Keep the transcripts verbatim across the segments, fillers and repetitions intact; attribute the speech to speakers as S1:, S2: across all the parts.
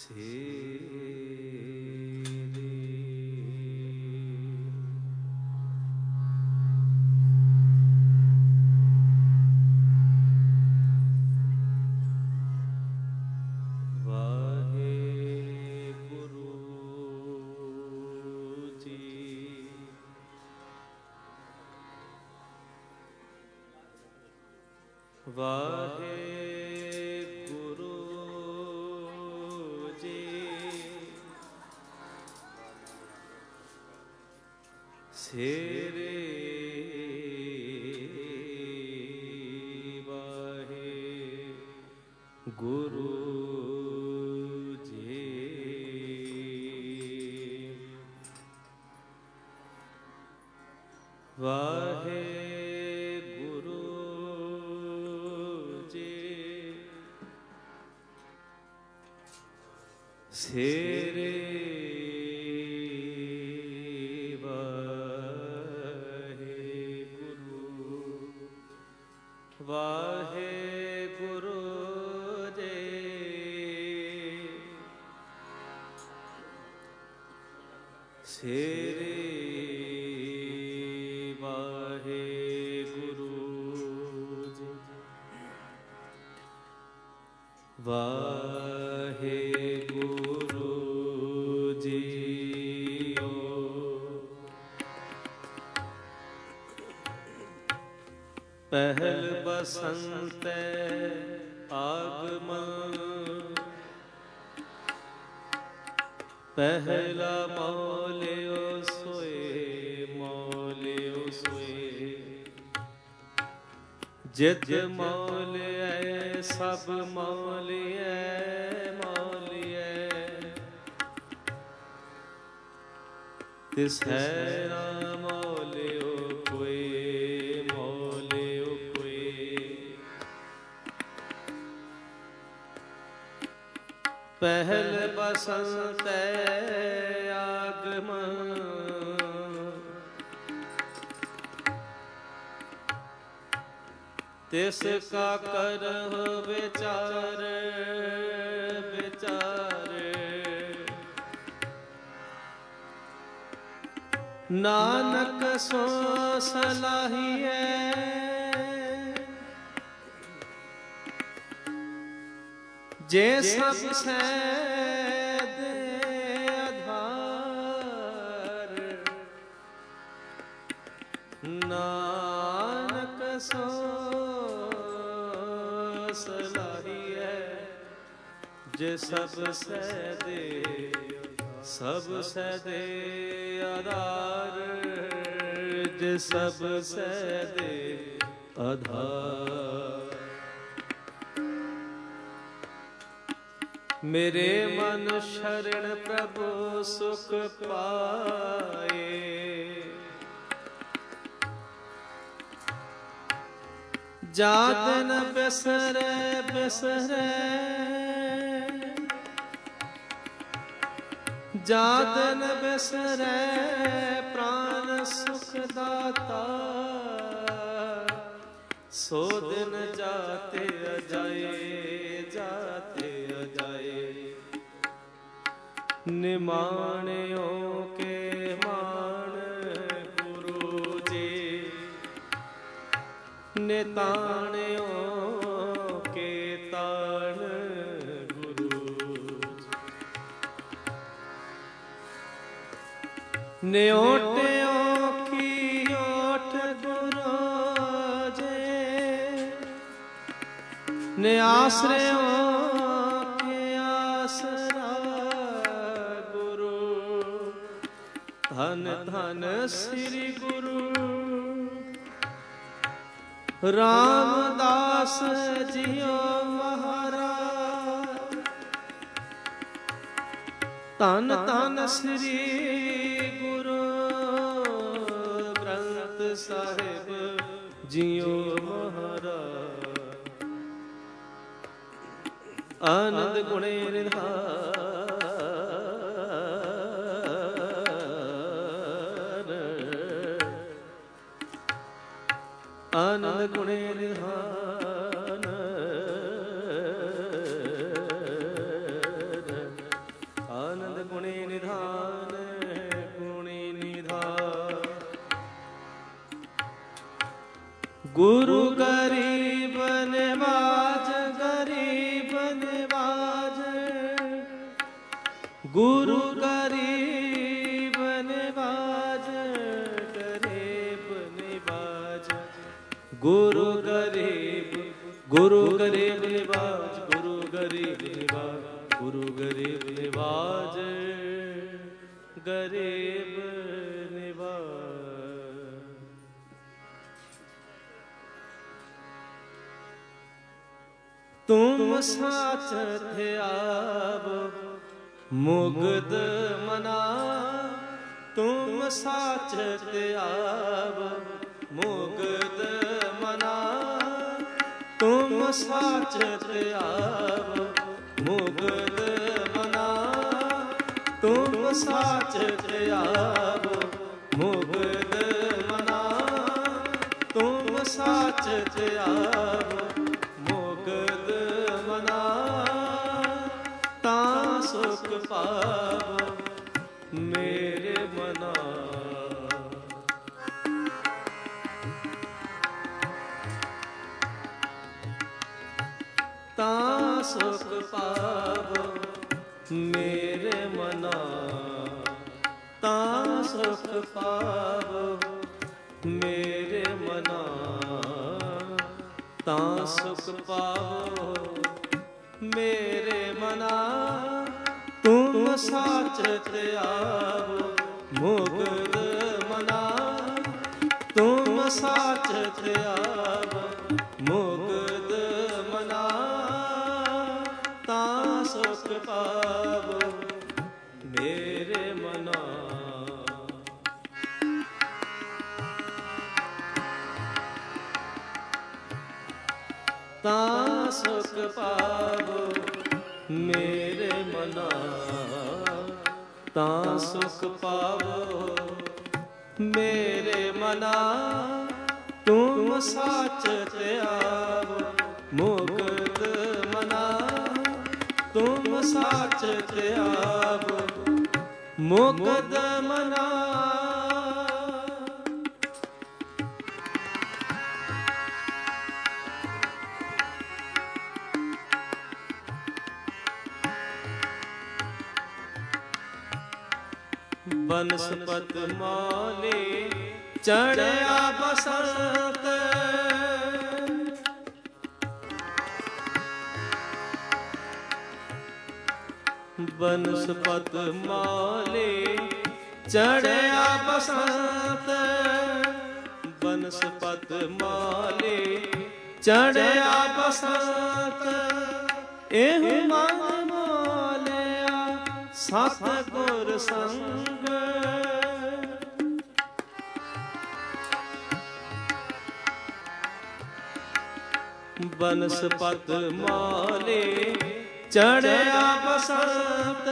S1: ਵਾਹਿਗੁਰੂ ਜੀ। ਸੇਰੇ ਵਾਹਿਗੁਰੂ ਜੀ। ਵਾਹਿਗੁਰੂ ਜੀ। ਸੇਰੇ ਵਾਹਿਗੁਰੂ ਜੀ। ਸੇਰੇ ਵਾਹਿਗੁਰੂ ਜੀ। ਵਾਹਿਗੁਰੂ ਜੀਓ। ਪਹਿਲ ਬਸੰਤੈ ਆਗਮਨ, ਪਹਿਲਾ ਮੌਲਿਓ ਸੋਏ, ਮੌਲਿਓ ਸੋਏ। ਜਿਤ ਮੌਲਿਐ ਸਭ ਮੌਲਿਐ, ਮੌਲਿਐ। ਤਿਸ ਹੈ ਨਾ ਮੌਲਿਓ ਕੋਈ, ਮੌਲਿਓ ਕੋਈ। ਪਹਿਲ ਬਸੰਤੈ ਆਗਮਨ, ਤਿਸ ਕਾ ਕਰਹੁ ਵਿਚਾਰ, ਵਿਚਾਰ। ਨਾਨਕ ਸੋ ਸਲਾਹੀਐ, ਜੇ ਸਭ ਸੈਦ ਆਧਾਰ। ਨਾਨਕ ਸੋ ਸਲਾਹੀਐ, ਜੇ ਸਭ ਸੈਦੇ, ਸਭ ਸੈਦੇ ਆਧਾਰ। ਜੇ ਸਭ ਸੈਦੇ ਆਧਾਰ। ਮੇਰੇ ਮਨ ਸ਼ਰਨ ਪ੍ਰਭੂ ਸੁਖ ਪਾਏ। ਜਾਤ ਨ ਬਿਸਰੈ, ਬਿਸਰੈ। ਜਾਤ ਨ ਬਿਸਰੈ ਪ੍ਰਾਨ ਸੁਖ ਦਾਤਾ। ਸੋ ਦਿਨ ਜਾਤੇ ਅਜਾਏ, ਜਾਤੇ ਅਜਾਏ। ਨਿਮਾਣਿਓ ਕੇ ਮਾਣ ਗੁਰੂ ਜੀ। ਨਿਤਾਣਿਓ ਕੇ ਤਾਣ ਗੁਰੂ ਜੀ। ਨਿਓਟਿਓ ਕੀ ਓਟ ਗੁਰੂ ਜੀ। ਨਿਆਸਰਿਓ ਕੇ ਆਸਰਾ ਗੁਰੂ। ਧੰਨ ਧੰਨ ਸ੍ਰੀ ਗੁਰੂ ਰਾਮਦਾਸ ਜੀਓ ਮਹਾਰਾਜ। ਧੰਨ ਧੰਨ ਸ੍ਰੀ ਗੁਰੂ ਗ੍ਰੰਥ ਸਾਹਿਬ ਜੀਓ ਮਹਾਰਾਜ। ਆਨੰਦ ਗੁਣੇ ਨਿਧਾਨ, ਆਨੰਦ ਗੁਣੇ ਨਿਧਾਨ। गुरु गरीब निवाज गरीब निवाज गुरु गरीब निवाज गरीब निवाज गुरु गरीब गुरु गरीब निवाज गुरु गरीब निवाज गुरु गरीब निवाज गरीब निवाज। तुम साच थे आब मुग्ध मना तुम साच थे आब मुग्ध मना तुम साच थे आब मुग्ध मना तुम साच थे आब मुग्ध मना तुम साच थे आब मुग्ध मना ता सुख पाव मेरे मना। ता सुख पाव मेरे मना ता सुख पाव मेरे मना ता सुख पाव मेरे मना तुम साच थे आब मुग्ध मना तुम साच थे आब मुग्ध मना ता सुख पाव मेरे मना। ता सुख पावो मेरे मना ता सुख पावो मेरे मना तुम साच थे आब मुग्ध मना तुम साच थे आब मुग्ध मना। बनस्पत माले चढ़या बसंत बनस्पत माले चढ़या बसंत बनस्पत माले चढ़या बसंत एह मन मालिया सतगुर संग बनस्पत माले चढ़या बसंत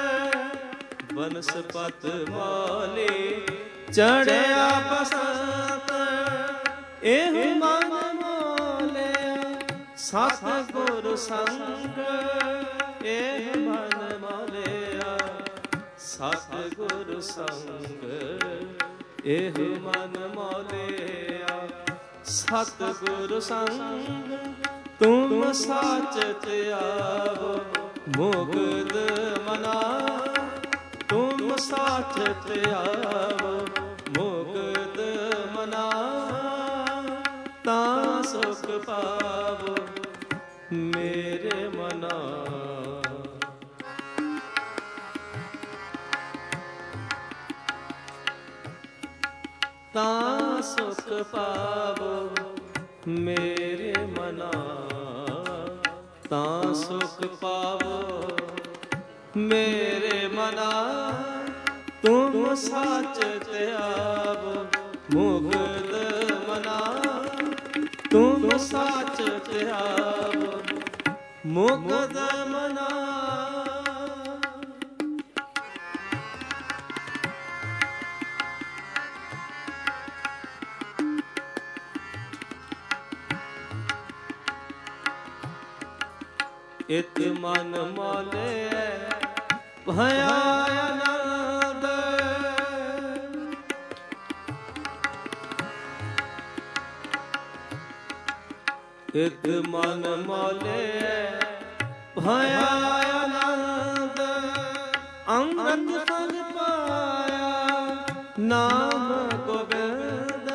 S1: बनस्पत माले चढ़या बसंत एह मन मालिया सतगुर संग एह मन मालिया सतगुर संग एह मन मालिया सतगुर संग तुम साच थे आब मुग्ध मना तुम साच थे आब मुग्ध मना ता सुख पावो मेरे मना। ता सुख पावो मेरे मना ता सुख पावो मेरे मना तुम साच थे आब मुग्ध मना तुम साच थे आब मुग्ध मना। इत मन मोले भया आनंद ਹਿਤ ਮਨ ਮੌਲੇ ਭਇਆ ਆਨੰਦ ਅੰਮ੍ਰਿਤ ਫਲ ਪਾਇਆ ਨਾਮ ਗੋਬਿੰਦ।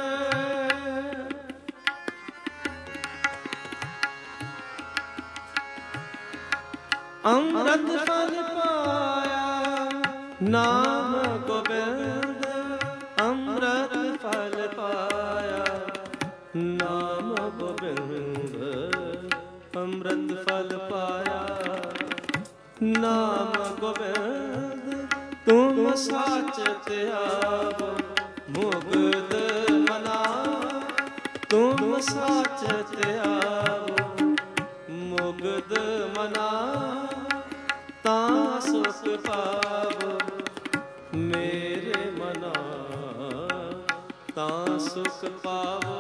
S1: ਅੰਮ੍ਰਿਤ ਫਲ ਪਾਇਆ ਨਾਮ ਗੋਬਿੰਦ। ਅੰਮ੍ਰਿਤ ਫਲ ਪਾਇਆ ਨਾਮ ਗੋਬਿੰਦ। ਅੰਮ੍ਰਿਤ ਫਲ ਪਾਇਆ ਨਾਮ ਗੋਬਿੰਦ। ਤੁਮ ਸਾਚ ਧਿਆਵ ਮੁਕਤ ਮਨਾ। ਤੁਮ ਸਾਚ ਧਿਆਵ ਮੁਕਤ ਮਨਾ। ਤਾਂ ਸੁਖ ਪਾਵੋ ਮੇਰੇ ਮਨਾ। ਤਾਂ ਸੁਖ ਪਾਵੋ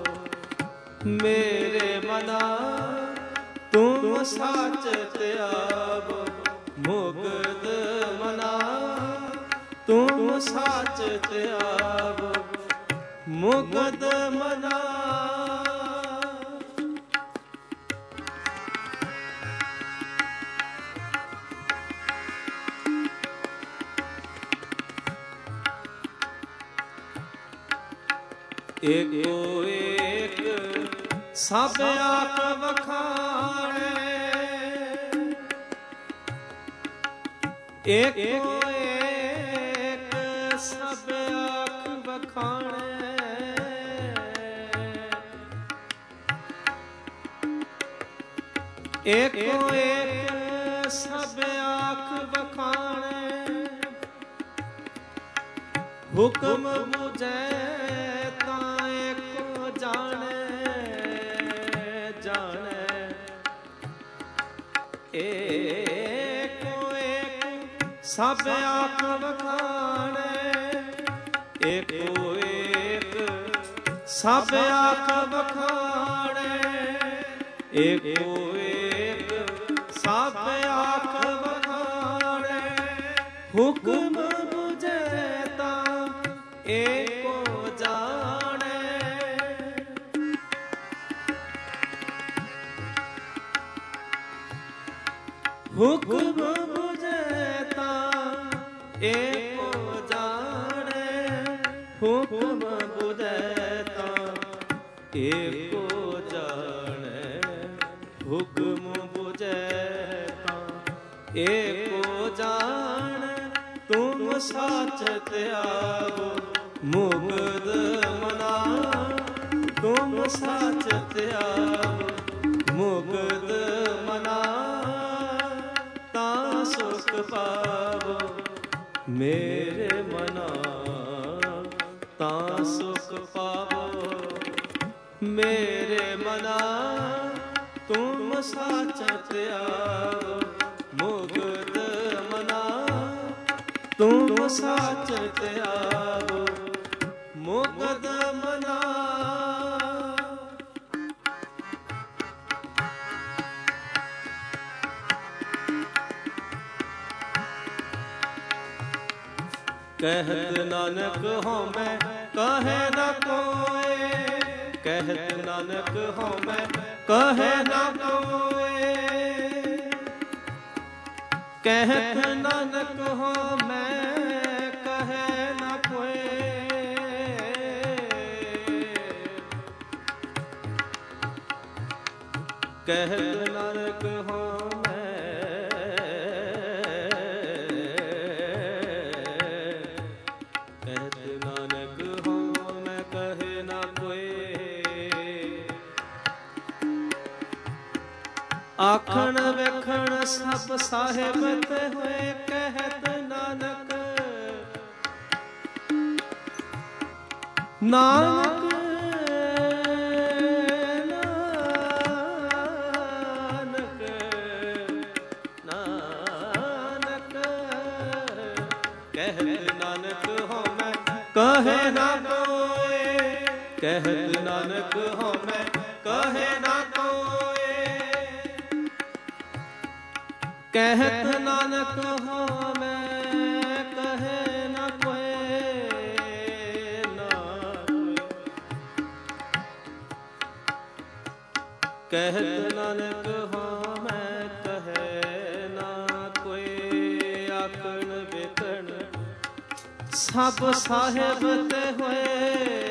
S1: ਮੇਰੇ ਮਨਾ। ਤੁਮ ਸਾਚ ਧਿਆਵ ਮੁਕਤ ਮਨਾ। ਤੁਮ ਸਾਚ ਧਿਆਵ ਮੁਕਤ ਮਨਾ। ਏਕੋ ਏਕ ਸਭ ਆਪ ਵਖਾਣੇ। ਏਕੋ ਏਕ ਸਭ ਆਪ ਵਖਾਣੇ। ਏਕੋ ਏਕ ਸਭ ਆਖ ਵਖਾਣੇ। ਹੁਕਮ ਬੁਝੈ ਤਾਂ ਏਕੋ ਜਾਣੈ। ਜਾਣੈ ਏਕੋ ਏਕ ਸਭ ਆਖ ਵਖਾਣੇ। ਏਕੋ ਏਕ ਸਭ ਆਖ ਵਖਾਣੇ। ਏਕੋ ਏਕ ਸਭ ਆਖ ਵਖਾਣੇ। ਹੁਕਮ ਬੁਝੈ ਤਾਂ ਏਕੋ ਜਾਣੈ। ਹੁਕਮ ਬੁਝੈ ਤਾਂ ਏਕੋ ਜਾਣੈ। ਹੁਕਮ ਬੁਝੈ ਤਾਂ ਏਕੋ ਜਾਣੈ। ਹੁਕਮ ਬੁਝੈ ਤਾਂ ਏਕੋ ਜਾਣੈ। ਤੁਮ ਸਾਚ ਧਿਆਵ ਮੁਕਤ ਮਨਾ। ਤੁਮ ਸਾਚ ਧਿਆਵ ਮੁਕਤ ਮਨਾ। ਤਾਂ ਸੁਖ ਪਾਵੋ ਮੇਰੇ ਮਨਾ। ਤਾਂ ਸੁਖ ਪਾਵੋ ਮੇਰੇ ਮਨਾ। ਤੁਮ ਸਾਚ ਧਿਆਵ ਮੁਕਤ ਮਨਾ। ਤੁਮ ਸਾਚ ਧਿਆਵ ਮੁਕਤ ਮਨਾ। ਕਹਿਤ ਨਾਨਕ ਹਉਮੈ ਕਹੈ ਨ ਕੋਇ। ਕਹਿਤ ਨਾਨਕ ਹਉਮੈ ਕਹੈ ਨ ਕੋਇ। ਕਹਿਤ ਨਾਨਕ ਹਉਮੈ ਕਹੈ ਨ ਕੋਇ। ਕਹਿਤ ਨਾਨਕ ਹਉਮੈ ਕਹਿਤ ਨਾਨਕ ਹਉਮੈ ਕਹੈ ਨ ਕੋਇ। ਆਖਣ ਵੇਖਣ ਸਭ ਸਾਹਿਬ ਤੇ ਹੋਏ। ਕਹਿਤ ਨਾਨਕ ਨਾਨਕ ਨਾਨਕ ਨਾਨਕ ਕਹਿਤ ਨਾਨਕ ਹਉਮੈ ਕਹੈ ਨ ਕੋਇ। ਕਹਿਤ ਨਾਨਕ ਹਉਮੈ ਕਹੈ ਨ ਕੋਇ। ਕਹਿਤ ਨਾਨਕ ਹਉਮੈ ਕਹੈ ਨ ਕੋਇ। ਕਹਿਤ ਨਾਨਕ ਹਉ ਮੈਂ ਕਹੈ ਨਾ ਕੋਈ, ਆਖਣ ਵੇਖਣ ਸਭ ਸਾਹਿਬ ਤੇ ਹੋਏ।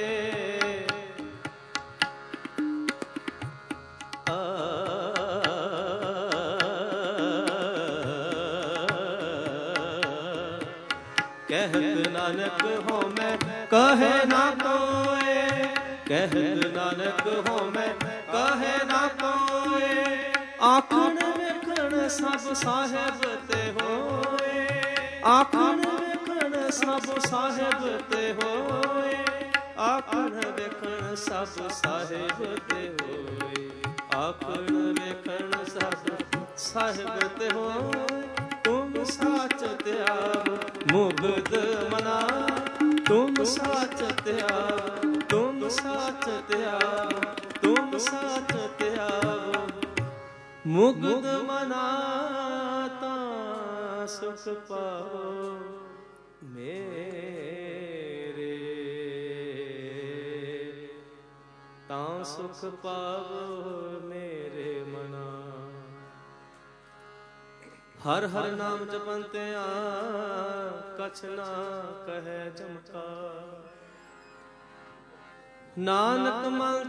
S1: ਕਹਿਤ ਨਾਨਕ ਹਉ ਮੈਂ ਕਹੈ ਨਾ ਕੋਇ, ਕਹਿਤ ਨਾਨਕ ਹਉ ਮੈਂ ਕਹੈ ਨਾ ਕੋਇ, ਆਖਣ ਵੇਖਣ ਸਭ ਸਾਹਿਬ ਤੇ ਹੋਏ। ਆਖਣ ਵੇਖਣ ਸਭ ਸਾਹਿਬ ਤੇ ਹੋਏ, ਆਖਣ ਵੇਖਣ ਸਭ ਸਾਹਿਬ ਤੇ ਹੋਏ, ਆਖਣ ਵੇਖਣ ਸਭ ਸਾਹਿਬ ਤੇ ਹੋਏ। ਤੁਮ ਸਾਚ ਧਿਆਵ ਮੁਗਧ ਮਨਾ, ਤੁਮ ਸਾਚ ਧਿਆਵ, ਤੁਮ ਸਾਚ ਧਿਆਵ, ਤੁਮ ਸਾਚ ਧਿਆਵ ਮੁਗਧ ਮਨਾ, ਤਾਂ ਸੁਖ ਪਾਵੋ ਮੇਰੇ, ਤਾਂ ਸੁਖ ਪਾਵੋ ਮੇਰੇ ਮਨਾ। ਹਰ ਹਰ ਨਾਮ ਜਪੰਤਿਆ ਕਛ ਨਾ ਕਹੈ ਚਮਕਾਰ, ਨਾਨਕ ਮਨ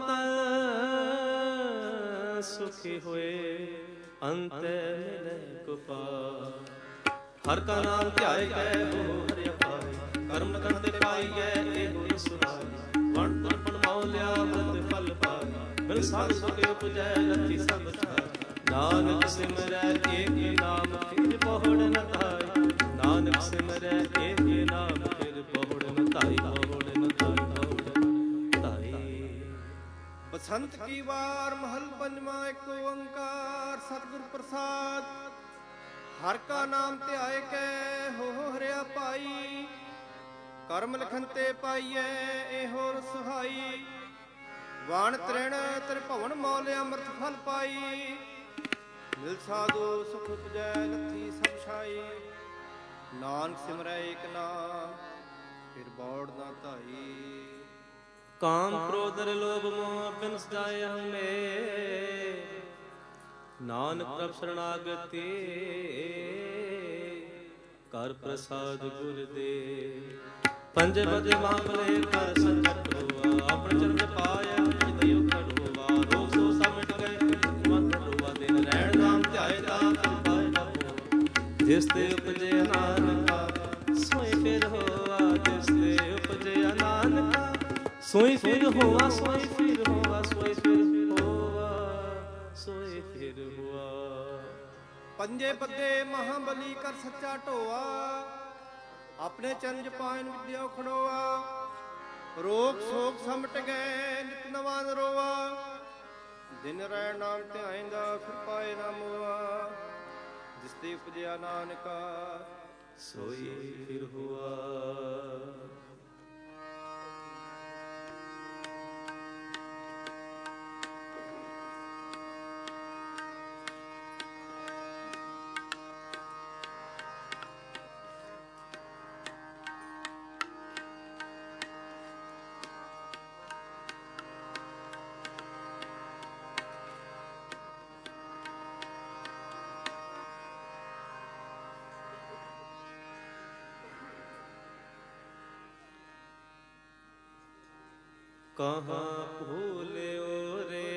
S1: ਤਨ ਸੁਖੀ ਹੋਏ ਅੰਤੈ ਮਿਲੈ ਗੋਪਾਲ। ਹਰ ਕਾ ਨਾਮ ਧਿਆਏ ਕੈ ਹੋ ਹਰਿ ਪਾਈ, ਕਰਮ ਕਰਤੇ ਪਾਈਐ ਇਹੋ ਸੁਹਾਈ। ਵਣ ਤੁਰਪਣ ਮੌਲਿਆ ਬ੍ਰਤ ਫਲ ਪਾਈ, ਬਿਨ ਸਾਧ ਸੁਖ ਉਪਜੈ ਰਤੀ ਸਭ ਥਾਈ। ਨਾਨਕ ਸਿਮਰੈ ਏਕ ਨਾਮ ਫਿਰ ਬਹੁੜ ਨ ਧਾਈ, ਨਾਨਕ ਸਿਮਰੈ ਏਕ ਨਾਮ ਫਿਰ ਬਹੁੜ ਨ ਧਾਈ, ਬਹੁੜ ਨ ਧਾਈ, ਬਹੁੜ ਨ ਧਾਈ।
S2: ਬਸੰਤ ਕੀ ਵਾਰ ਮਹਲ ਪੰਜਵਾਂ, ਏਕ ਓੰਕਾਰ ਸਤਿਗੁਰ ਪ੍ਰਸਾਦ। ਹਰ ਕਾ ਨਾਮ ਧਿਆਏ ਕੈ ਹੋ ਹਰਿਆ ਪਾਈ, ਕਰਮ ਲਖਨ ਤੇ ਪਾਈਐ ਇਹੋ ਸੁਹਾਈ। ਵਾਣ ਤ੍ਰਿਣ ਤ੍ਰਿਭਵਨ ਮੌਲਿ ਅੰਮ੍ਰਿਤ ਫਲ ਪਾਈ, ਮਿਲ ਸਾਧੂ ਸੁਖ ਉਪਜੈ ਲੱਥੀ ਸਭ ਛਾਈ। ਨਾਨਕ ਸਿਮਰੈ ਏਕ ਨਾਮ ਫਿਰ ਬੌੜ ਨਾ ਧਾਈ।
S1: ਕਾਮ ਕ੍ਰੋਧ ਲੋਭ ਮੋਹ ਬਿਨ ਸਜਾਏ ਹਮੇ, ਨਾਨਕ ਪ੍ਰਭ ਸ਼ਰਨਾਗਤੀ ਕਰ ਪ੍ਰਸਾਦ ਗੁਰ ਦੇ। ਪੰਜੇ ਬਜੇ ਮਾਮਲੇ ਕਰ ਸੰਕਟ ਹੋਆ, ਆਪਣੇ ਚਰਨ ਪਾਇਆ ਜਿਤਿ ਉਖੜ ਹੋਆ। ਰੋਗ ਸੋ ਸਭ ਮਿਟ ਗਏ ਮਨ ਰੋਵਾ, ਦਿਨ ਰਹਿਣ ਨਾਮ ਧਿਆਏ ਤਾਂ ਤਿਨ ਪਾਏ ਨਾ ਹੋ। ਜਿਸ ਤੇ ਉਪਜੇ ਨਾਨਕਾ ਸੋਈ ਫਿਰ ਹੋਆ, ਜਿਸ ਤੇ ਉਪਜੇ ਨਾਨਕਾ ਸੋਈ ਫਿਰ ਹੋਆ, ਸੋਈ ਫਿਰ ਹੋਆ, ਸੋਈ ਫਿਰ ਹੋਆ, ਸੋਈ ਫਿਰ ਹੋਆ।
S2: ਪੰਜੇ ਬੱਦੇ ਮਹਾਬਲੀ ਕਰ ਸੱਚਾ ਢੋਆ, ਆਪਣੇ ਚਰਨ ਜਪਾਇਨ ਵਿਦਿਆ ਖੜੋਆ। ਰੋਗ ਸੋਗ ਸਮਟ ਗਏ ਨਿਤ ਨਵਾਂ ਨਰੋਆ, ਦਿਨ ਰਹਿ ਨਾਮ ਧਿਆਇਂਦਾ ਫਿਰ ਪਾਏ ਨਾ ਮੋਆ। ਜਿਸ ਤੇ ਉਪਜਿਆ ਨਾਨਕਾ
S1: ਸੋਈ ਫਿਰ ਹੋਆ। ਕਹਾਂ ਭੂਲਿਓ ਰੇ,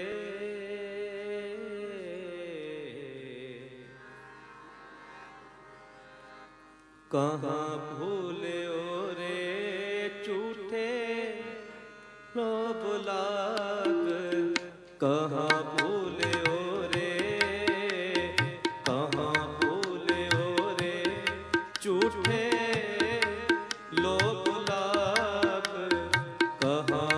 S1: ਕਹਾਂ ਭੂਲਿਓ ਰੇ, ਝੂਠੇ ਲੋਭ ਲਾਗ। ਕਹਾਂ ਭੂਲਿਓ ਰੇ, ਕਹਾਂ ਭੂਲਿਓ ਰੇ, ਝੂਠੇ ਲੋਭ ਲਾਗ। ਕਹਾਂ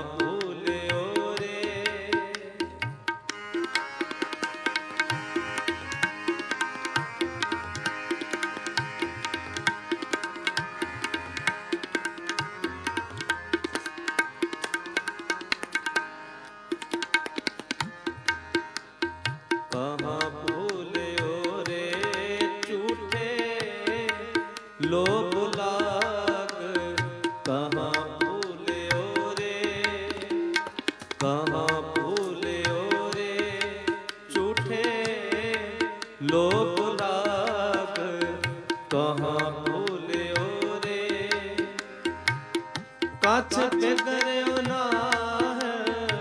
S1: कछ बिगड़्यो नाहि,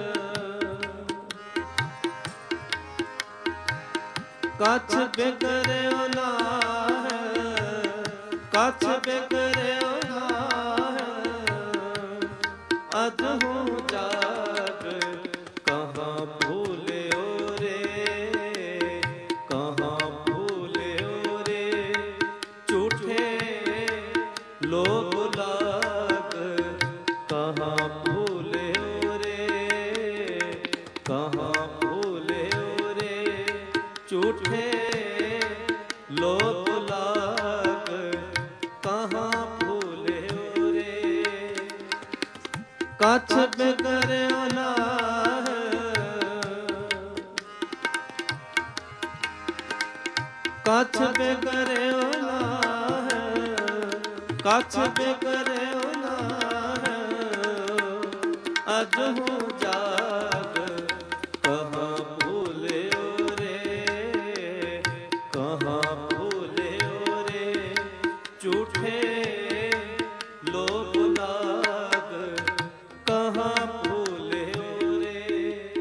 S1: कछ बिगड़्यो नाहि, कछ बिगड़्यो नाहि, अधहु जाग कहाँ भूल्यो रे, कहाँ भूल्यो रे, झूठे लोग लाग कहाँ भूल्यो रे, कहाँ भूल्यो रे, झूठे लोग लाग कहाँ भूल्यो रे, कछ बिगड़्यो नाहि, कछ बिगड़्यो नाहि, कछ बिगड़्यो नाहि, अधहु जाग कहाँ भूल्यो रे, कहाँ भूल्यो रे, झूठे लोग लाग कहाँ भूल्यो रे।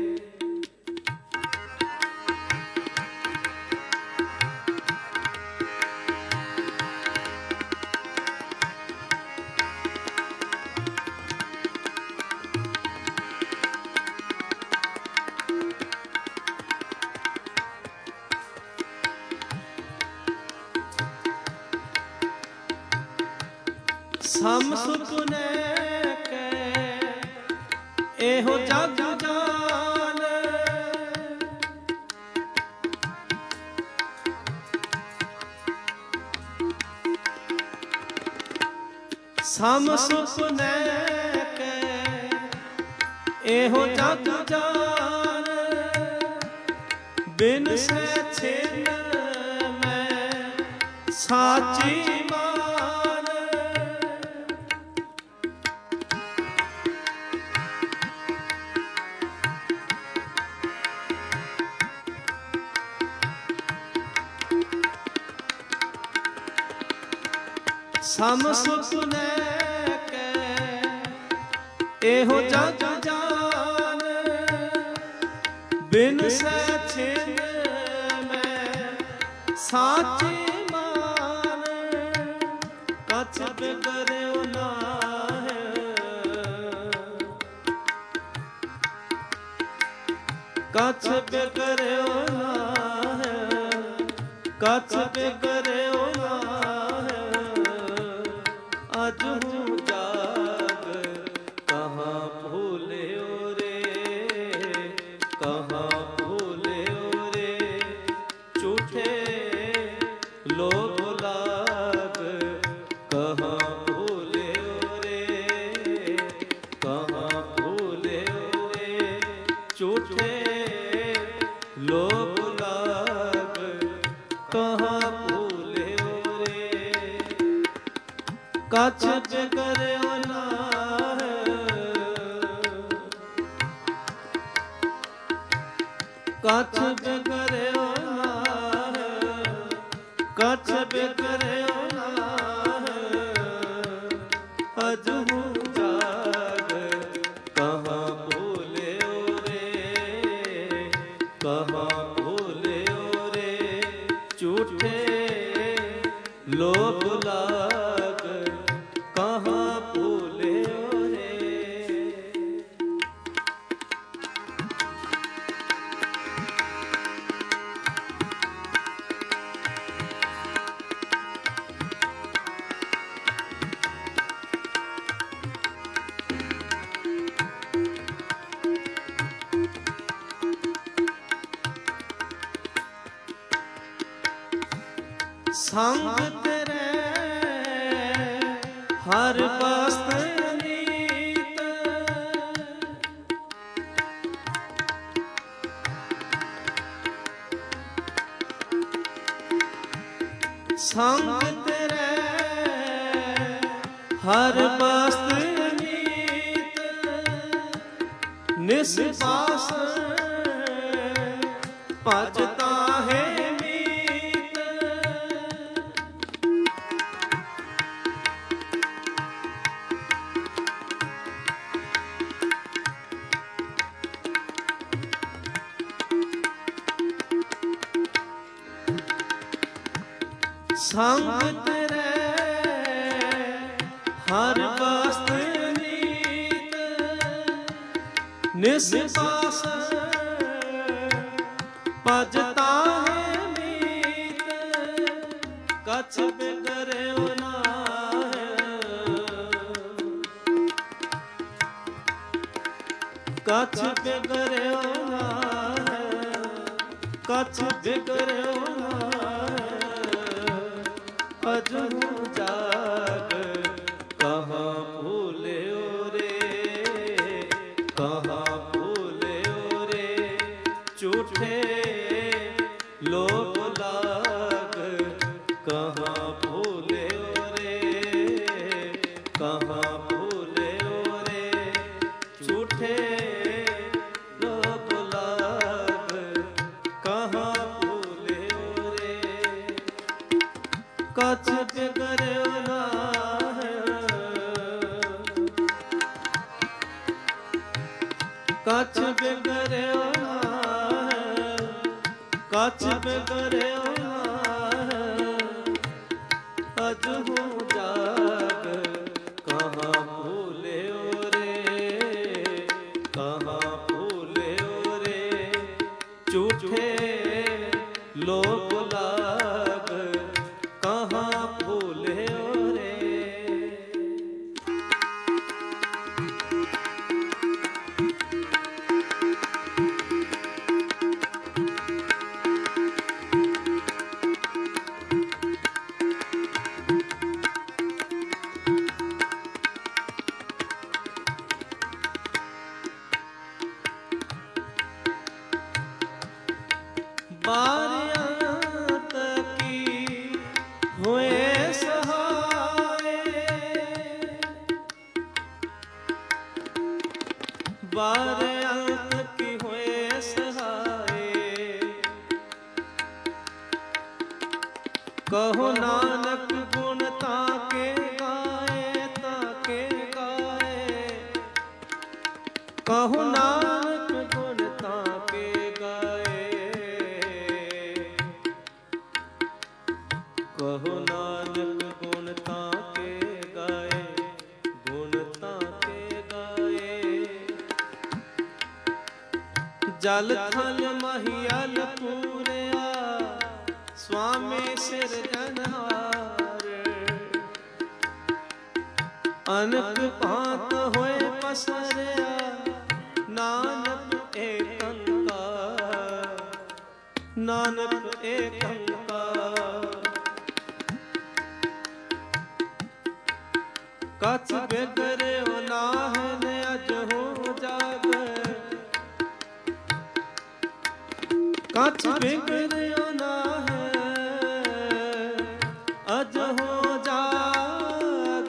S1: सम सुपने के एहो जग जान, सम सुपने के एहो जग जान, बिन से छिन्न में साची मान, सम सुपने के एहो जग जान, बिन से छिन्न में साची मान, कछ बिगड़्यो नाहि, कछ बिगड़्यो नाहि, कछ बिगड़्यो नाहि, अधहु जाग कहाँ भूल्यो रे, कहाँ भूल्यो रे, झूठे लोग लाग कहाँ भूल्यो रे, कहाँ भूल्यो रे, झूठे लोग लाग कहाँ भूल्यो रे, कछ बिगड़्यो नाहि, कछ बिगड़्यो नाहि, कछ बिगड़्यो नाहि, अधहु जाग कहाँ भूल्यो रे, कहाँ भूल्यो रे, झूठे लोग लाग कहाँ भूल्यो रे। संग तेरे हर वस्त्र नीत, संग तेरे हर वस्त्र नीत, निस्पास भजता है मीत, संग तेरे हर वस्त नीत निस्पास भजता है मीत कछ बिगड़्यो कछ बिगड़्यो कछ बिगड़्यो अजहू जाग कहाँ भूल्यो रे कहाँ भूल्यो रे झूठे लोग लाग कहाँ भूल्यो रे कहाँ भूल्यो रे झूठे कछ बिगड़्यो ना कछ बिगड़्यो ना कछ बिगड़्यो ना अजहू जाग कहाँ भूल्यो रे कहाँ भूल्यो रे झूठे लोग लाग कहाँ भूल्यो रे। बारियात की हुए सहाय बारियात की हुए सहाय कहो नानक गुण ताके गाए ताके गाए कहो नानक गुण ताके गाए कहो नानक गुण ताके गाए गुण ताके गाए जल थल महियल पूरया स्वामी सिरजनहार अनक भांत होए पसरया नानक एकंकार नानक एकंकार कछ बिगड़्यो नाहन अजहू जाग कछ बिगड़्यो नाहन अजहू जाग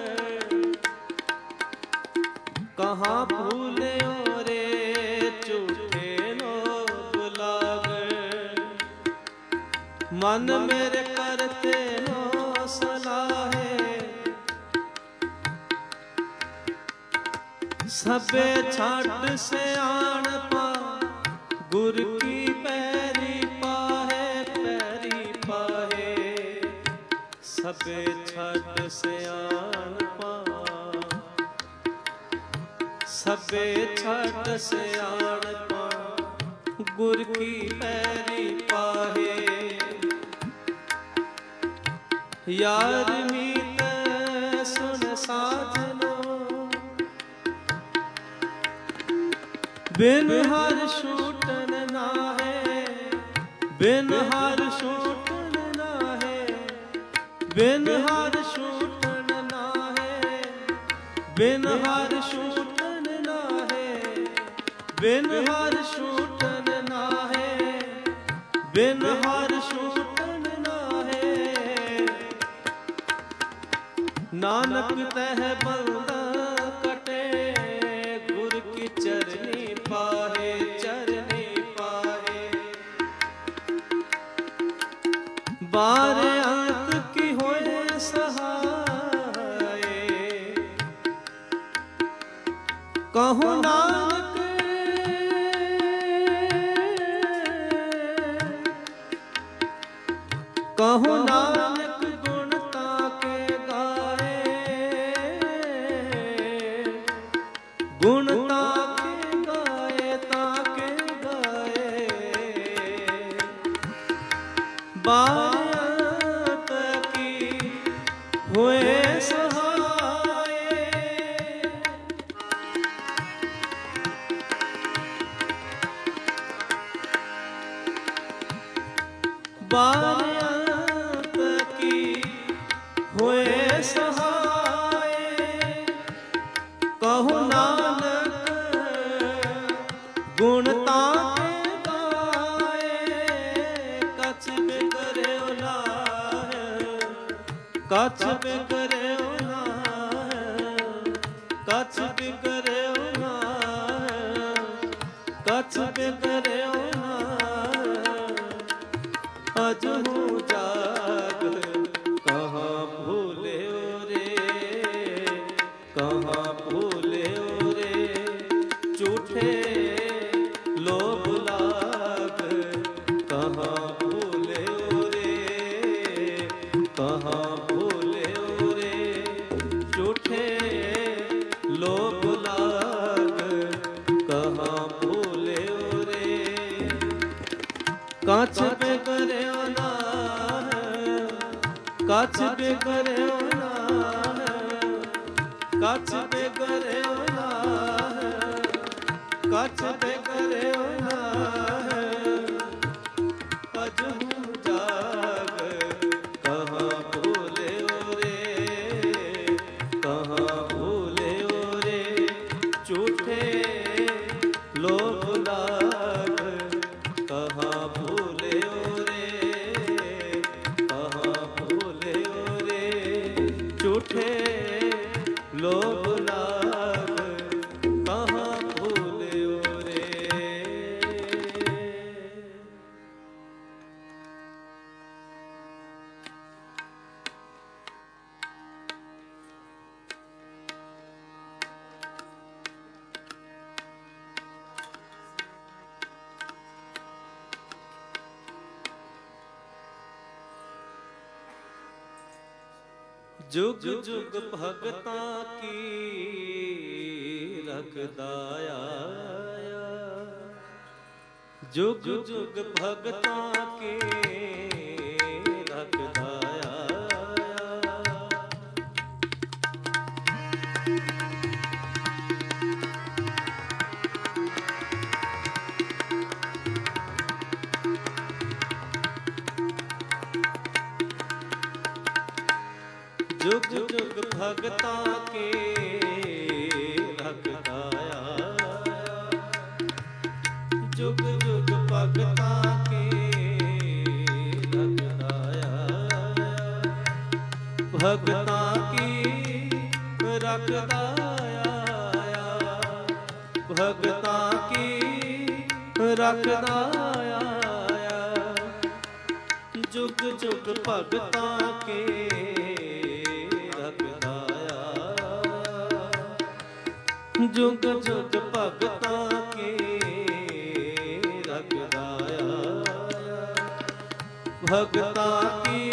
S1: कहाँ भूल्यो रे झूठे लोग लाग मन मेरे करते नो सलाहे सबे छाट से आन पा गुर की पैरी पाहे पैरी पाहे सबे छाट से आन पा सबे छाट से आन पा गुर की पैरी पाहे यार मीत सुन साधनो बिन हर छूटन नाहे बिन हर छूटन नाहे बिन हर छूटन नाहे बिन हर छूटन नाहे बिन हर छूटन नाहे बिन हर छूटन नाहे नानक तह बंदा कटे गुर की चरनी पाहे चरनी पाहे बार अंत की होए सहाय कहूँ नानक कहूँ नानक गुण ताके गाए ताके गाए बात की हुए सहाय बात की हुए सहाय कहु नानक गुण ताके गाए कछ बिगड़े नाय कछ बिगड़े नाय कछ बिगड़े नाय कछ बिगड़े नाय अजहू जाग कहाँ भूले रे कहाँ भूले रे झूठे लोभ लाग कहाँ भूले रे कहाँ भूले रे झूठे लोभ लाग कहाँ भूले रे काछ बिगड़े ना काछ बिगड़े ना काछ बिगड़े ना काछ बिगड़े ना अजहू जाग कहाँ भूले रे कहाँ भूले रे झूठे लोभ लाग कहाँ भूले रे कहाँ भूले रे झूठे लोभ लाग कहाँ भूले रे। जुग जुग भगता की रखदाया जुग जुग भगता की रखदाया जुग जुग भगता के रखदाया जुग जुग भगता के रखदाया भगता की रखदाया भगता की रखदाया जुग जुग भगता के जुग जुग भगता के रखदाया भगता की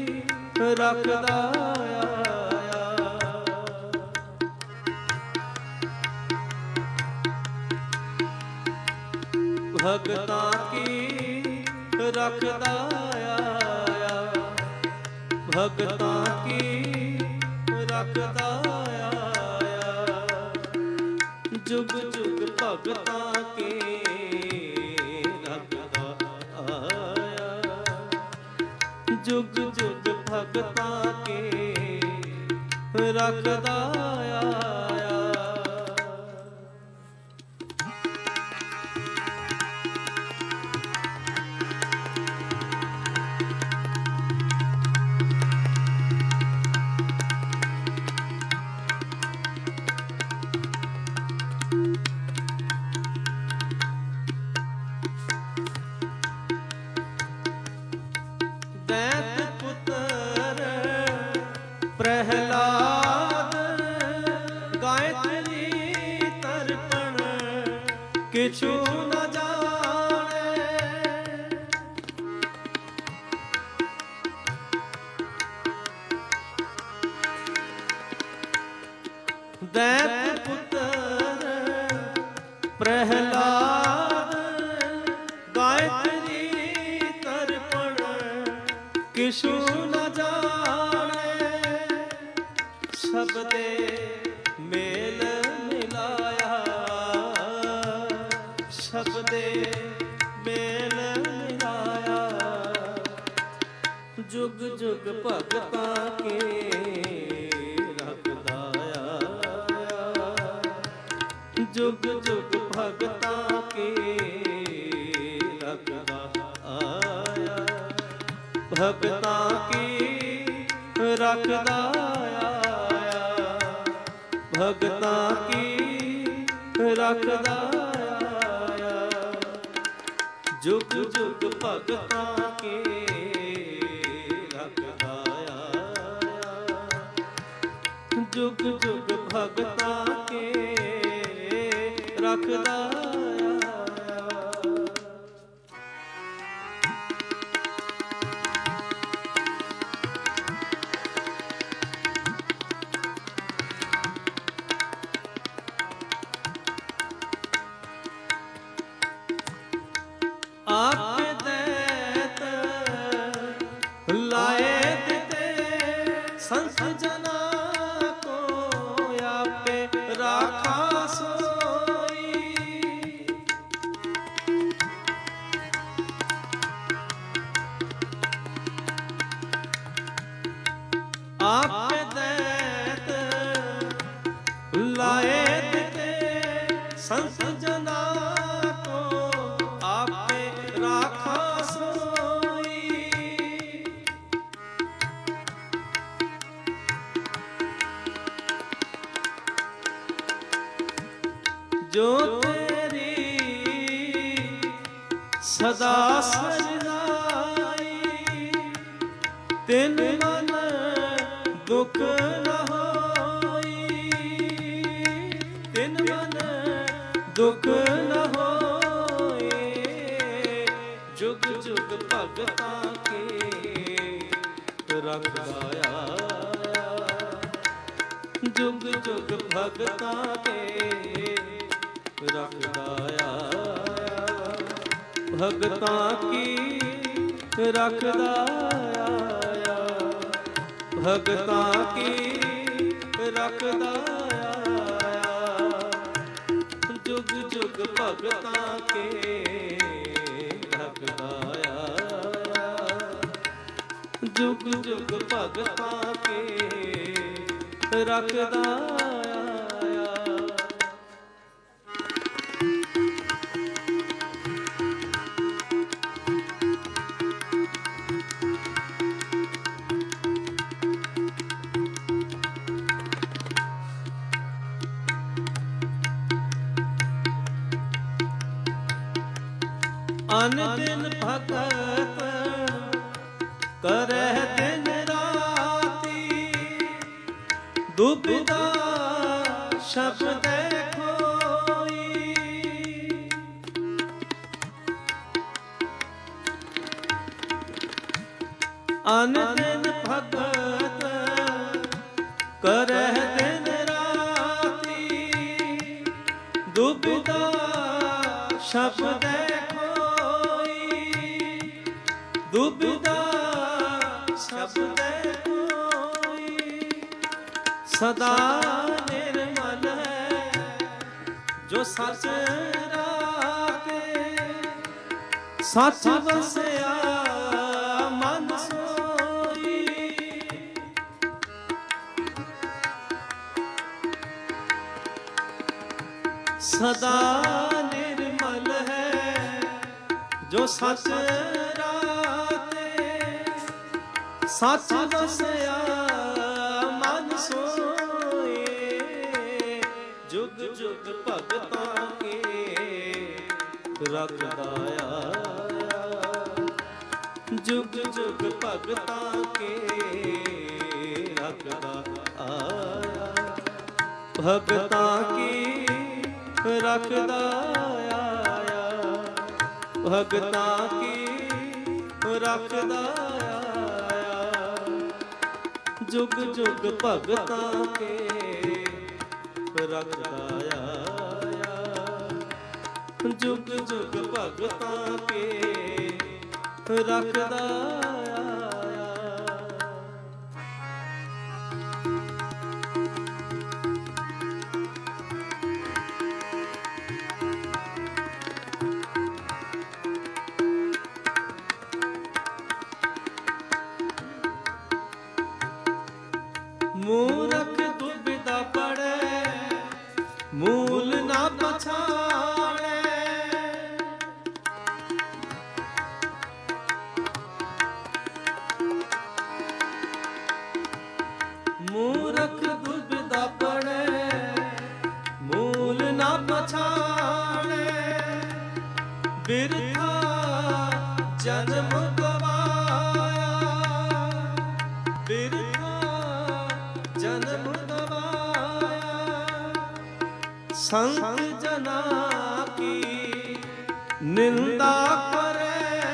S1: रखदाया भगता की रखदाया भगता की रखदाया जुग जुग भगता के रखदाया जुग जुग भगता के रखदाया प्रहलाद गायत्री तर्पण किछु न जाने दैत पुत्र प्रहलाद गायत्री तर्पण किशु न जाने, शब्दे मेल मिलाया, शब्दे मेल मिलाया। जुग जुग भगता के रखदाया, जुग जुग भगता के रखदा आया, भगता की रखदा आया, भगता की रखदा आया। जुग जुग भगता के रखदा आया, जुग जुग भगता के रखदा आया। आपके दैत लाए देते संत जना को, आपे राखा सोई। आपके दैत लाए देते संत जना को, आपे राखा सोई। जो तेरी सदा सरनाई, तिन मन दुख न होई, तिन मन दुख न होई। जुग जुग भगता के रखदाया, जुग जुग भगता के रखदाया, भगता की रखदाया, भगता की रखदाया। जुग जुग भगता के रखदाया, जुग जुग भगता के रखदाया। अन दिन भगत करह दिन राती, दुबिधा शब्द खोई। अन दिन भगत करह दिन राती, दुबिधा शब्द दुबिधा शब्द कोई। सदा निर्मल है जो सच राखे, सच बसया मन सोई। सदा निर्मल है जो सच सच बसया मन सोए। जुग जुग भगता के रखदाया, जुग जुग भगता के रखदा आया, भगता की रखदाया, भगता की रखदाया। जुग जुग भगता के रखदाया, जुग जुग भगतां के रखदा आया। मूरख दुविधा पड़े मूल ना पछाणे, मूरख दुविधा पड़े मूल ना पछाणे, बिरथा जन्म गवाया, बिरथा जन्म गवाया। संत जना की निंदा करे,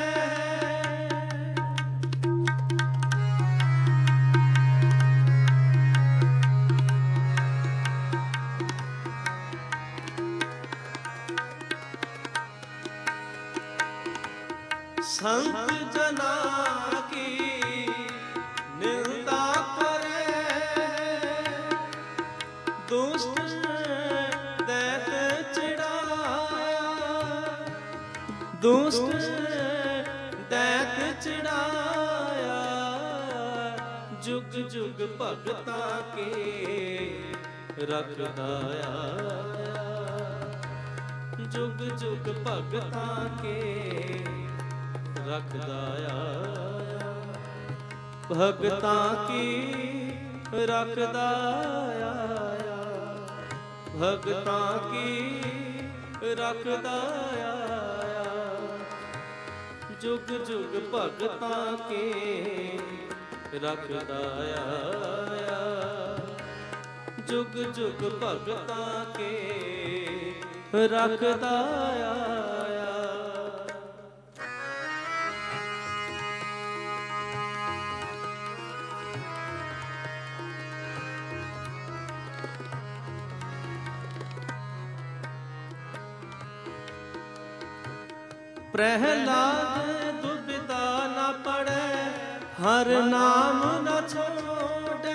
S1: संत जना की निंदा करे, दुष्ट दैत चिढ़ाया, दुष्ट दैत चिढ़ाया। जुग जुग भगतां के रखदा आया, जुग जुग भगतां के रखदा आया, भगतां की रखदा आया, भगतां की रखदा आया। जुग जुग भगतां के रखदा आया, जुग जुग भगतां के रखदा आया। प्रहलाद दुविधा न पड़े हर नाम न छोड़े,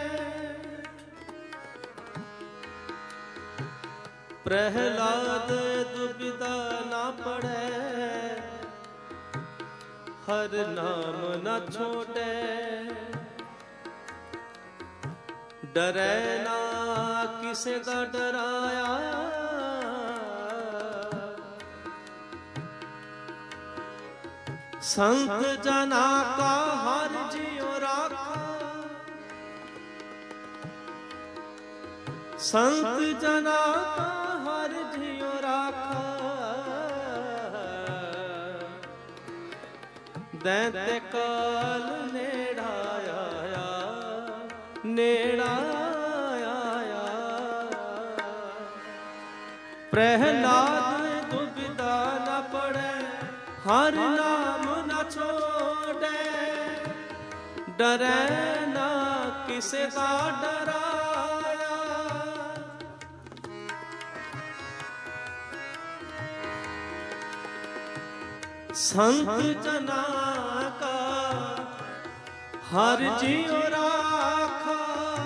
S1: प्रहलाद दुविधा न पड़े हर नाम न छोड़े, डरे ना किसे दा डराया, संत जना का हर जियो राखा, संत जना का हर जियो राखा। दैत्य काल नेड़ा आया, नेड़ा आया। प्रहलाद दुविधा न पड़े हर नाम न छोड़े, डरे ना किसे का डराया। संत जना का हर जियो राखा,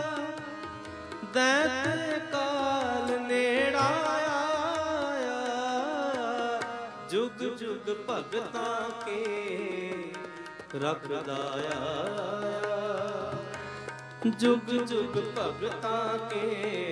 S1: दैत्य काल नेड़ा आया। जुग जुग भगतां के रखदा आया, जुग जुग भगतां के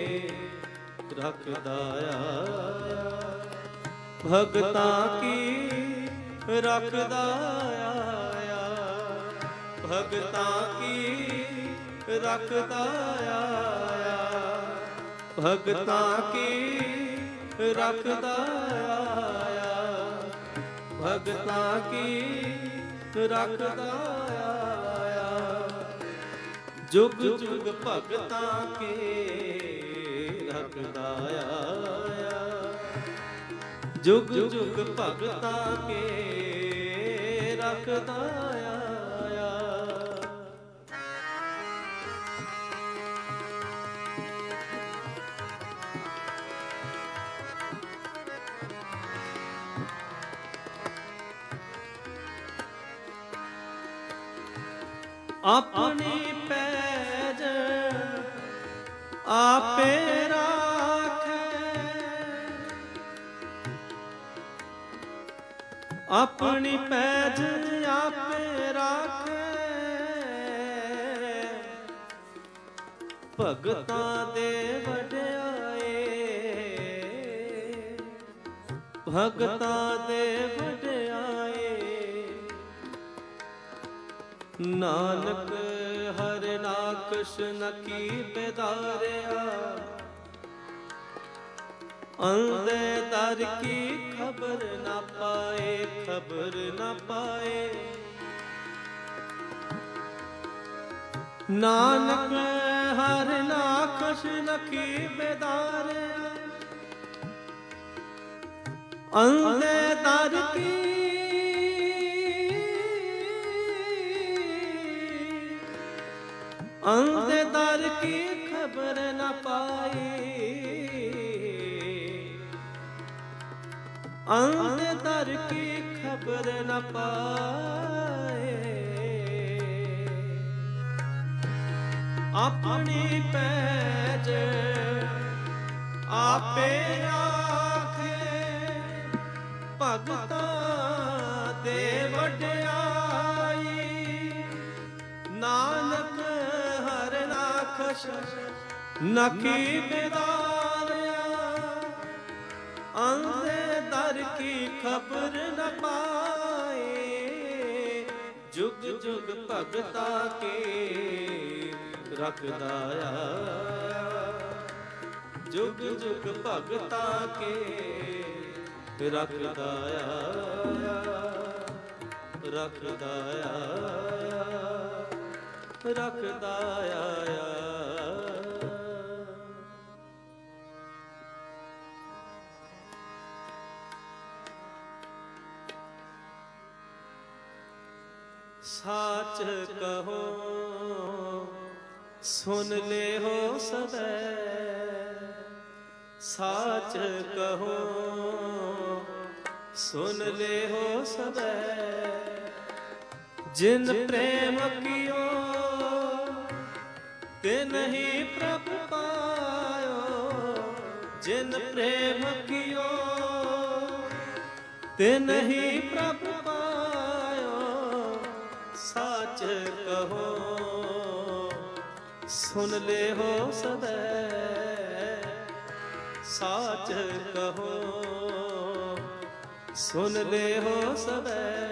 S1: रखदा आया, भगतां की रखदा आया, भगतां की रखदा आया, भगतां की रखदा आया, भगतां की रखदा आया। जुग जुग भगतां के रखदा आया, जुग जुग भगतां के रखदा आया। ਆਪਣੀ ਪੈਜ ਆਪੇ ਰਾਖੈ, ਆਪਣੀ ਪੈਜ ਆਪੇ ਰਾਖੈ, ਭਗਤਾਂ ਦੇ ਵਡਿਆਏ, ਭਗਤਾਂ ਦੇ ਵਡਿਆਏ। ਨਾਨਕ ਹਰਿ ਨਾਖਸ਼ ਨਕੀ ਬਿਦਾਰਿਆ, ਅੰਧੇ ਦਰ ਕੀ ਖਬਰ ਨਾ ਪਾਏ, ਖਬਰ ਨਾ ਪਾਏ। ਨਾਨਕ ਹਰਿ ਨਾਖਸ਼ ਨਕੀ ਬਿਦਾਰਿਆ, ਅੰਧੇ ਦਰ ਕੀ ਅੰਧੇ ਦਰ ਕੀ ਖਬਰ ਨਾ ਪਾਈ, ਅੰਧੇ ਦਰ ਕੀ ਖਬਰ ਨਾ ਪਾਏ। ਆਪਣੀ ਪੈਜ ਆਪੇ ਰਾਖੇ, ਭਗਤਾਂ ਦੇ ਵਡਿਆਈ। ਨਾਨਕ ਹਰਿ ਨਾਖਸ਼ ਨਕੀ ਬਿਦਾਰਿਆ, ਅੰਧੇ ਦਰ ਕੀ ਖਬਰ ਨ ਪਾਏ। ਜੁਗ ਜੁਗ ਭਗਤਾ ਕੇ ਰਖਦਾ ਆ, ਜੁਗ ਜੁਗ ਭਗਤਾ ਕੇ ਰਖਦਾ ਆ, ਰਖਦਾ ਆ, ਰਖਦਾ ਆ। ਸਾਚ ਕਹੋ ਸੁਨ ਲੈ ਹੋ ਸਭੈ, ਸਾਚ ਕਹੋ ਸੁਨ ਲੈ ਹੋ ਸਭੈ। ਜਿਨ ਪ੍ਰੇਮ ਕੀਓ ਤਿਨ ਹੀ ਪ੍ਰਭ ਪਾਇਓ, ਜਿਨ ਪ੍ਰੇਮ ਕੀਓ ਤਿਨ ਹੀ ਪ੍ਰਭ ਪਾਇਓ। ਸਾਚ ਕਹੋ ਸੁਨ ਲੈ ਹੋ ਸਭੈ, ਸਾਚ ਕਹੋ ਸੁਨ ਲੈ ਹੋ ਸਭੈ।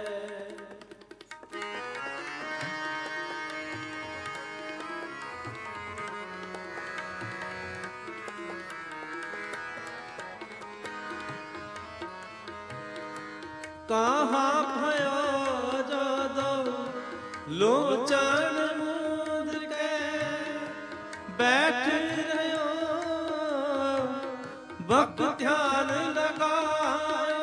S1: ਕਹਾਂ ਭਇਓ ਜਦੋਂ ਲੋਚਨ ਮੂੰਦ ਕੇ, ਬੈਠ ਰਹਿਓ ਵਕਤ ਧਿਆਨ ਲਗਾਇਓ।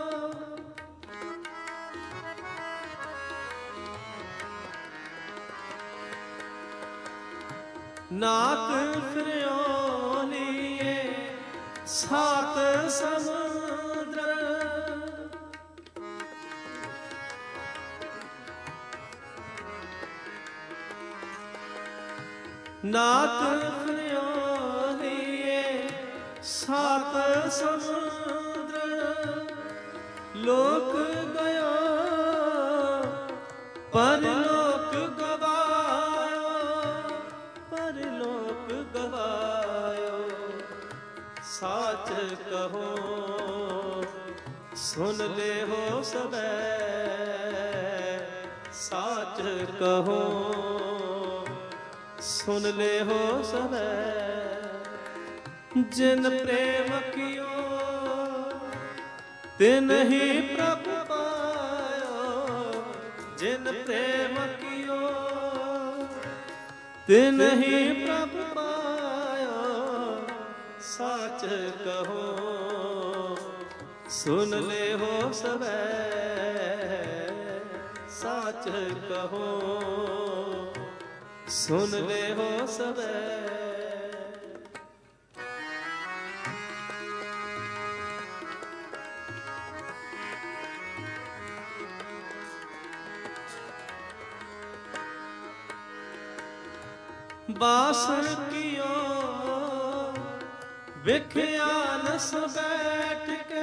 S1: ਨਾਤ ਫਿਰਿਓ ਲੀਏ ਸਾਤ ਸਮੁੰਦਰ, ਨਾਤ ਫਿਰਿਓ ਲੀਏ ਸਾਤ ਸਮੁੰਦਰ। ਲੋਕ ਗਇਓ ਪਰਲੋਕ ਗਵਾਇਓ, ਪਰਲੋਕ ਗਵਾਇਓ। ਸਾਚ ਕਹੋ ਸੁਨ ਲੈ ਹੋ ਸਭੈ, ਸਾਚ ਕਹੋ ਸੁਨ ਲੈ ਹੋ ਸਭੈ। ਜਿਨ ਪ੍ਰੇਮ ਕੀਓ ਤਿਨ ਹੀ ਪ੍ਰਭ ਪਾਇਓ, ਜਿਨ ਪ੍ਰੇਮ ਕੀਓ ਤਿਨ ਹੀ ਪ੍ਰਭ ਪਾਇਓ। ਸਾਚ ਕਹੋ ਸੁਨ ਲੈ ਹੋ ਸਭੈ, ਸਾਚ ਕਹੋ ਸੁਨ ਲੈ ਹੋ ਸਭੈ। ਬਾਸਣ ਕੀਓ ਵਿਖਿਆ ਨਸ ਬੈਠ ਕੇ,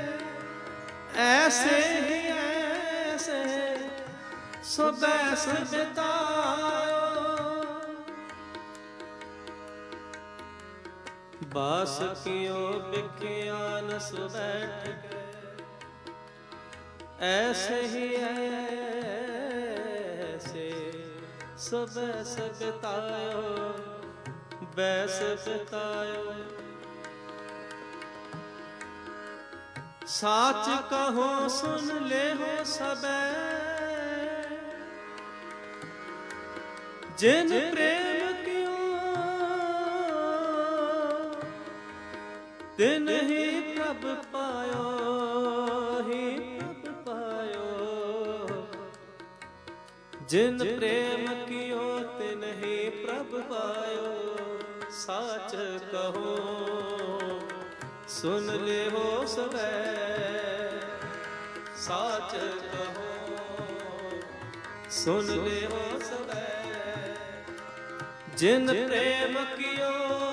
S1: ਐਸੇ ਹੀ ਐਸੇ ਸੋ ਬੈਸ ਬਿਤਾਇਓ। ਬਾਸ ਕੀਓ ਵਿਖਿਆ ਨਸ ਬੈਠ ਕੇ, ऐसे ही ऐसे सो बैस बितायो, बैस बितायो। साच कहो सुन ले हो सबे, जिन प्रेम कियो तिन ही प्रभ पायो, जिन प्रेम कियो तिन ही प्रभ पायो। साच कहो सुन ले हो सबे, साच कहो सुन ले हो सबे। जिन प्रेम कियो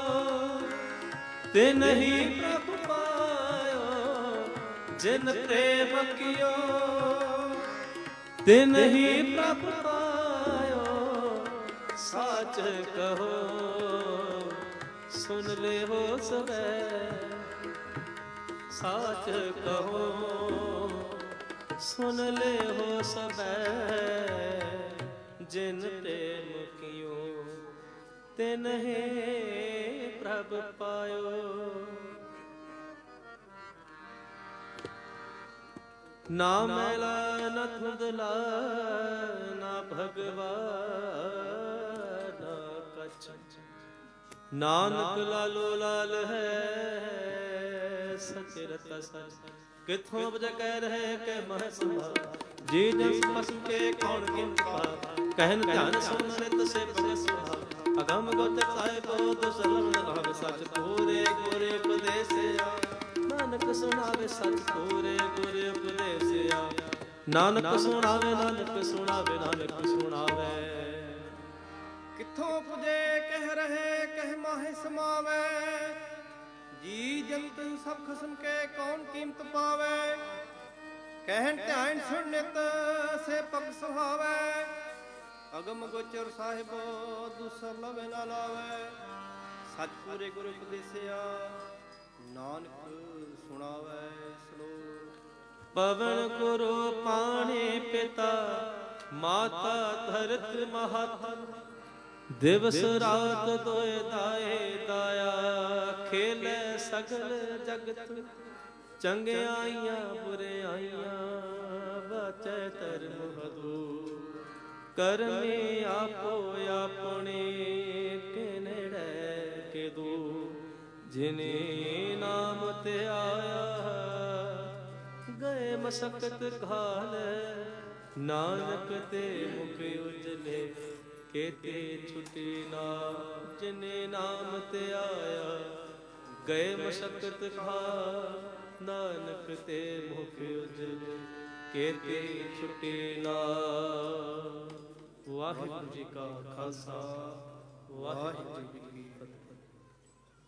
S1: तिन ही प्रभ पायो, जिन प्रेम कियो तिन ही प्रभ पायो। साच कहो सुन ले हो सबे, साच कहो सुन ले हो सबे। जिन प्रेम कियो तिन ही प्रभ पायो। ना मैला न धुंधला ना भगवान ना कछ, नानक लालो लाल है सचरत सच। किथों बज कह रहे के मह संभा, जी जन पस के कौन किंत पावा। कहन ध्यान सुन नित से बग सुहा, अगम गोचर साहिब दुसलम नाम सच। पूरे गोरे उपदेसिया नानक सुनावे सच, पूरे गुरे उपदेसिया नानक सुनावे, नानक सुनावे, नानक सुनावे।
S2: किथों पुजे कह रहे कह माहे समावे, जी जंतु सब खसम के कौन कीमत पावे। कहन ध्यान सुन नित से पग सुहावे, अगम गोचर साहिबो दूसर लवे ना लावे। सच पूरे गुरु उपदेसिया नानक सुनावे श्लोक।
S1: पवन गुरु पानी पिता माता धरत महत, दिवस रात दोए दाए दाया। खेले सगल जगत चंगियाइयां बुरियाइयां, बचै धर्म हदू। करमे आपो अपने के नेड़े के दू। जिने नाम ते आया गए मशक्कत घाल, नानक ते मुख उजले केते छुटी ना। जिने नाम ते आया गए मशक्कत घाल, नानक ते मुख उजले केते छुटी ना। वाहिगुरू जी का खालसा, वाहिगुरू जी की